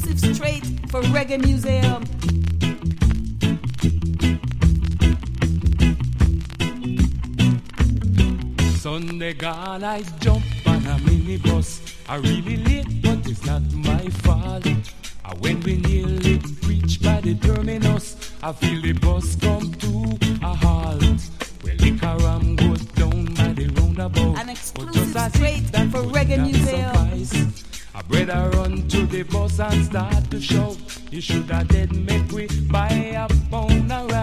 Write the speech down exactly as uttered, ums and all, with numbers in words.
exclusive straight for Reggae Museum. Sunday gone, I jump on a minibus. I really late, but it's not my fault. And when we nearly reach by the terminus, I feel the bus come to a halt. Well, liquor ram goes down by the roundabout. An exclusive straight for Reggae Museum. I better run to the bus and start to shout. You should have dead make we buy a pound of